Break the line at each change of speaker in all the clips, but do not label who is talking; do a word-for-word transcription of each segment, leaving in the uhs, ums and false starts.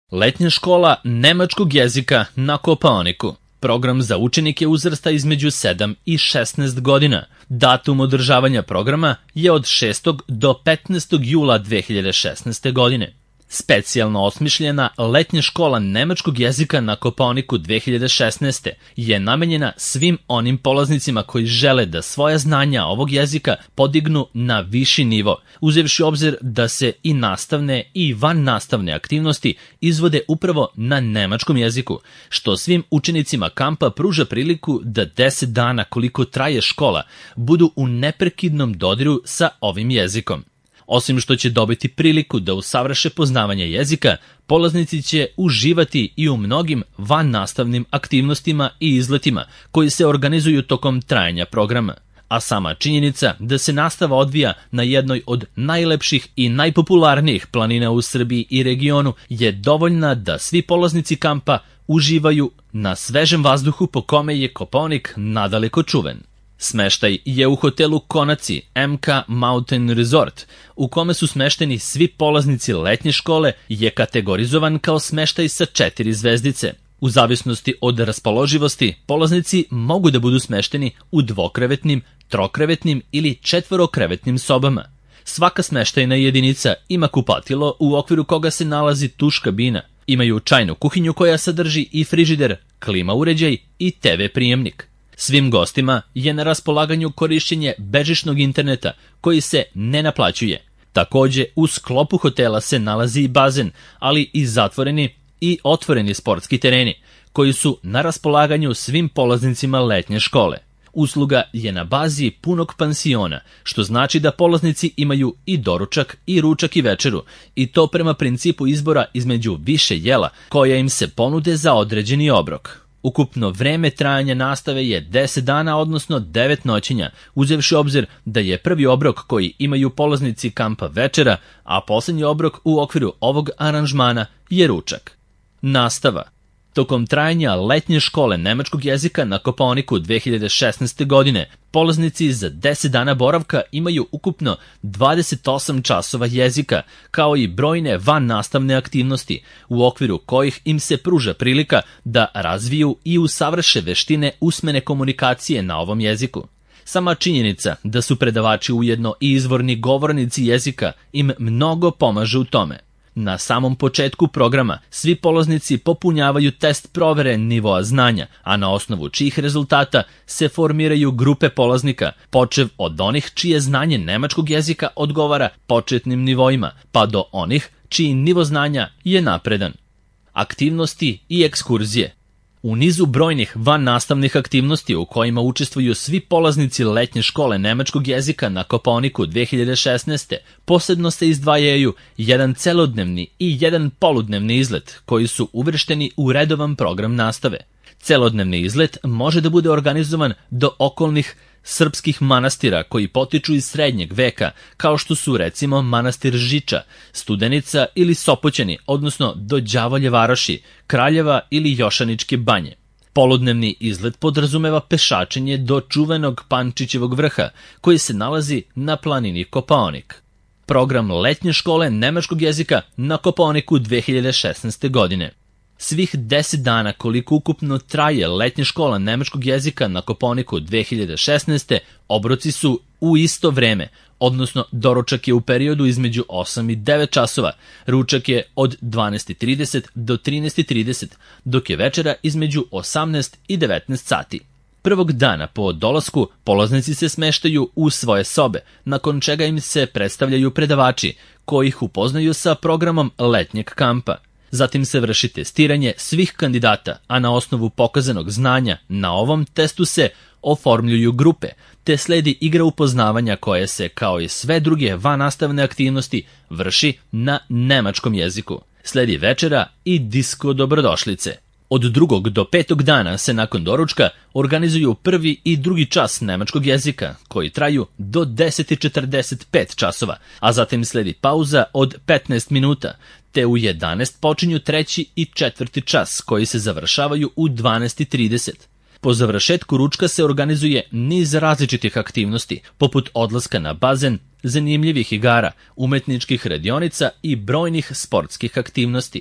Letnja škola nemačkog jezika na Kopaoniku. Program za učenike uzrasta između sedam i šesnaest godina. Datum održavanja programa je od šestog do petnaestog jula dve hiljade šesnaeste. godine. Specijalno osmišljena letnja škola nemačkog jezika na Kopaoniku dve hiljade šesnaeste. je namenjena svim onim polaznicima koji žele da svoja znanja ovog jezika podignu na viši nivo, uzevši obzir da se i nastavne i vannastavne aktivnosti izvode upravo na nemačkom jeziku, što svim učenicima kampa pruža priliku da deset dana koliko traje škola budu u neprekidnom dodiru sa ovim jezikom. Osim što će dobiti priliku da usavrše poznavanje jezika, polaznici će uživati i u mnogim vannastavnim aktivnostima i izletima koji se organizuju tokom trajanja programa. A sama činjenica da se nastava odvija na jednoj od najlepših i najpopularnijih planina u Srbiji i regionu je dovoljna da svi polaznici kampa uživaju na svežem vazduhu po kome je Kopaonik nadaleko čuven. Smeštaj je u hotelu Konaci M K Mountain Resort, u kome su smešteni svi polaznici letnje škole, je kategorizovan kao smeštaj sa četiri zvezdice. U zavisnosti od raspoloživosti, polaznici mogu da budu smešteni u dvokrevetnim, trokrevetnim ili četvorokrevetnim sobama. Svaka smeštajna jedinica ima kupatilo u okviru koga se nalazi tuš kabina. Imaju čajnu kuhinju koja sadrži i frižider, klima uređaj i te ve prijemnik. Svim gostima je na raspolaganju korišćenje bežičnog interneta koji se ne naplaćuje. Takođe, u sklopu hotela se nalazi i bazen, ali i zatvoreni i otvoreni sportski tereni, koji su na raspolaganju svim polaznicima letnje škole. Usluga je na bazi punog pansiona, što znači da polaznici imaju i doručak, i ručak i večeru, i to prema principu izbora između više jela koja im se ponude za određeni obrok. Ukupno vreme trajanja nastave je deset dana, odnosno devet noćenja, uzevši obzir da je prvi obrok koji imaju polaznici kampa večera, a poslednji obrok u okviru ovog aranžmana je ručak. Nastava. Tokom trajanja letnje škole nemačkog jezika na Kopaoniku dve hiljade šesnaeste. godine, polaznici za deset dana boravka imaju ukupno dvadeset osam časova jezika, kao i brojne vannastavne aktivnosti, u okviru kojih im se pruža prilika da razviju i usavrše veštine usmene komunikacije na ovom jeziku. Sama činjenica da su predavači ujedno i izvorni govornici jezika im mnogo pomaže u tome. Na samom početku programa svi polaznici popunjavaju test provere nivoa znanja, a na osnovu čijih rezultata se formiraju grupe polaznika, počev od onih čije znanje nemačkog jezika odgovara početnim nivoima, pa do onih čiji nivo znanja je napredan. Aktivnosti i ekskurzije. U nizu brojnih vannastavnih aktivnosti u kojima učestvuju svi polaznici letnje škole nemačkog jezika na Kopaoniku dve hiljade šesnaeste. posebno se izdvajaju jedan celodnevni i jedan poludnevni izlet koji su uvršteni u redovan program nastave. Celodnevni izlet može da bude organizovan do okolnih srpskih manastira koji potiču iz srednjeg veka, kao što su recimo manastir Žiča, Studenica ili Sopoćani, odnosno do Đavolje varoši, Kraljeva ili Jošaničke banje. Poludnevni izlet podrazumeva pešačenje do čuvenog Pančićevog vrha, koji se nalazi na planini Kopaonik. Program letnje škole nemačkog jezika na Kopaoniku dve hiljade šesnaeste. godine. Svih deset dana koliko ukupno traje letnja škola nemačkog jezika na Kopaoniku dve hiljade šesnaeste. obroci su u isto vreme, odnosno doručak je u periodu između osam i devet časova, ručak je od dvanaest i trideset do trinaest i trideset, dok je večera između osamnaest i devetnaest sati. Prvog dana po dolasku polaznici se smeštaju u svoje sobe, nakon čega im se predstavljaju predavači koji ih upoznaju sa programom letnjeg kampa. Zatim se vrši testiranje svih kandidata, a na osnovu pokazanog znanja na ovom testu se oformljuju grupe, te sledi igra upoznavanja koja se, kao i sve druge vannastavne aktivnosti, vrši na nemačkom jeziku. Sledi večera i disko dobrodošlice. Od drugog do petog dana se nakon doručka organizuju prvi i drugi čas nemačkog jezika, koji traju do deset i četrdeset pet časova, a zatim sledi pauza od petnaest minuta, te u jedanaest počinju treći i četvrti čas, koji se završavaju u dvanaest i trideset. Po završetku ručka se organizuje niz različitih aktivnosti, poput odlaska na bazen, zanimljivih igara, umetničkih radionica i brojnih sportskih aktivnosti.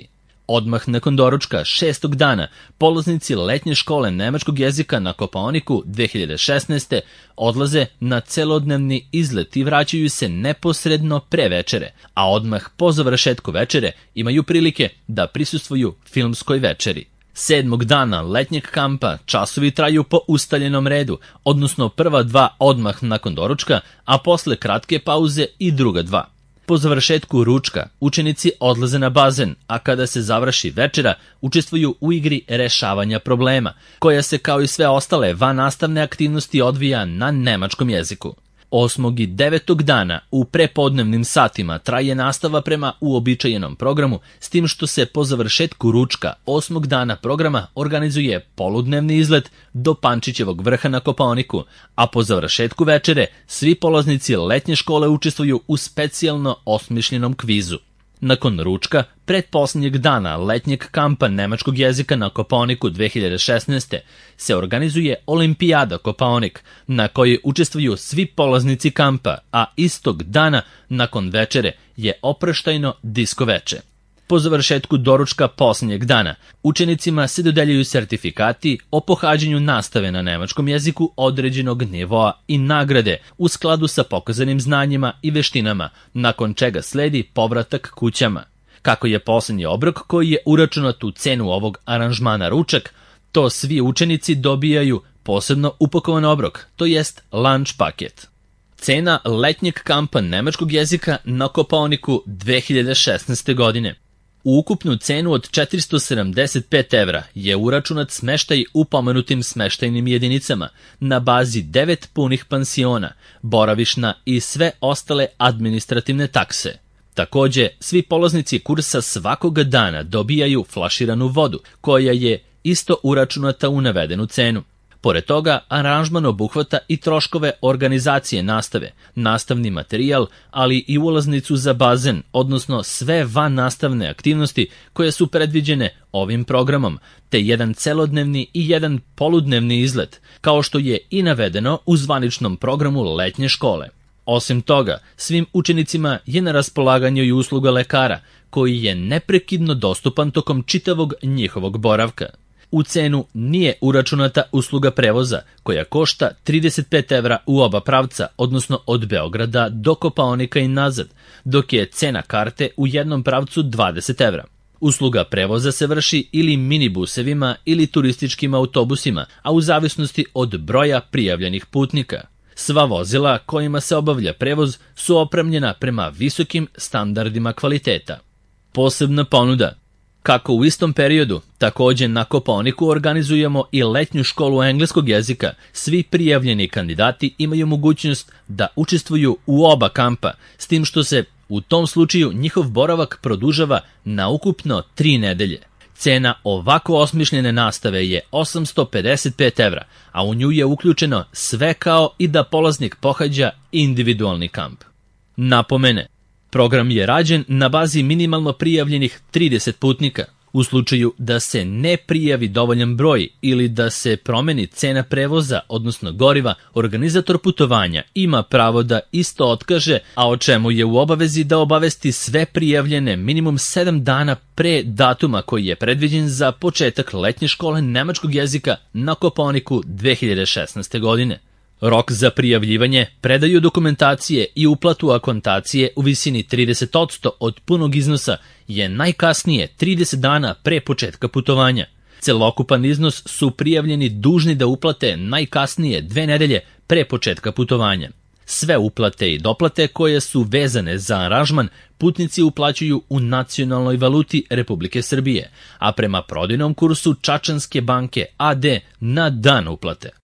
Odmah nakon doručka šestog dana polaznici letnje škole nemačkog jezika na Kopaoniku dve hiljade šesnaeste. odlaze na celodnevni izlet i vraćaju se neposredno pre večere, a odmah po završetku večere imaju prilike da prisustvuju filmskoj večeri. Sedmog dana letnjeg kampa časovi traju po ustaljenom redu, odnosno prva dva odmah nakon doručka, a posle kratke pauze i druga dva. Po završetku ručka učenici odlaze na bazen, a kada se završi večera učestvuju u igri rešavanja problema, koja se kao i sve ostale vannastavne aktivnosti odvija na nemačkom jeziku. Osmog i devetog dana u prepodnevnim satima traje nastava prema uobičajenom programu, s tim što se po završetku ručka osmog dana programa organizuje poludnevni izlet do Pančićevog vrha na Kopaoniku, a po završetku večere svi polaznici letnje škole učestvuju u specijalno osmišljenom kvizu. Nakon ručka, pretposlednjeg dana letnjeg kampa nemačkog jezika na Kopaoniku dve hiljade šesnaeste. se organizuje Olimpijada Kopaonik, na kojoj učestvuju svi polaznici kampa, a istog dana, nakon večere, je oproštajno disko veče. Po završetku doručka posljednjeg dana, učenicima se dodeljuju sertifikati o pohađanju nastave na nemačkom jeziku određenog nivoa i nagrade u skladu sa pokazanim znanjima i veštinama, nakon čega sledi povratak kućama. Kako je posljednji obrok koji je uračunat u cenu ovog aranžmana ručak, to svi učenici dobijaju posebno upakovan obrok, to jest lunch paket. Cena letnjeg kampa nemačkog jezika na Kopaoniku dve hiljade šesnaeste. godine. U ukupnu cenu od četiristo sedamdeset pet evra je uračunat smeštaj u pomenutim smeštajnim jedinicama na bazi devet punih pansiona, boravišna i sve ostale administrativne takse. Takođe, svi polaznici kursa svakoga dana dobijaju flaširanu vodu, koja je isto uračunata u navedenu cenu. Pored toga, aranžman obuhvata i troškove organizacije nastave, nastavni materijal, ali i ulaznicu za bazen, odnosno sve vannastavne aktivnosti koje su predviđene ovim programom, te jedan celodnevni i jedan poludnevni izlet, kao što je i navedeno u zvaničnom programu letnje škole. Osim toga, svim učenicima je na raspolaganju i usluga lekara, koji je neprekidno dostupan tokom čitavog njihovog boravka. U cenu nije uračunata usluga prevoza, koja košta trideset pet evra u oba pravca, odnosno od Beograda do Kopaonika i nazad, dok je cena karte u jednom pravcu dvadeset evra. Usluga prevoza se vrši ili minibusevima ili turističkim autobusima, a u zavisnosti od broja prijavljenih putnika. Sva vozila kojima se obavlja prevoz su opremljena prema visokim standardima kvaliteta. Posebna ponuda. Kako u istom periodu, takođe na Kopaoniku organizujemo i letnju školu engleskog jezika, svi prijavljeni kandidati imaju mogućnost da učestvuju u oba kampa, s tim što se u tom slučaju njihov boravak produžava na ukupno tri nedelje. Cena ovako osmišljene nastave je osamsto pedeset pet evra, a u nju je uključeno sve kao i da polaznik pohađa individualni kamp. Napomene. Program je rađen na bazi minimalno prijavljenih trideset putnika. U slučaju da se ne prijavi dovoljan broj ili da se promeni cena prevoza, odnosno goriva, organizator putovanja ima pravo da isto otkaže, a o čemu je u obavezi da obavesti sve prijavljene minimum sedam dana pre datuma koji je predviđen za početak letnje škole nemačkog jezika na Kopaoniku dve hiljade šesnaeste. godine. Rok za prijavljivanje, predaju dokumentacije i uplatu akontacije u visini trideset posto od punog iznosa je najkasnije trideset dana pre početka putovanja. Celokupan iznos su prijavljeni dužni da uplate najkasnije dve nedelje pre početka putovanja. Sve uplate i doplate koje su vezane za aranžman putnici uplaćuju u nacionalnoj valuti Republike Srbije, a prema prodajnom kursu Čačanske banke a d na dan uplate.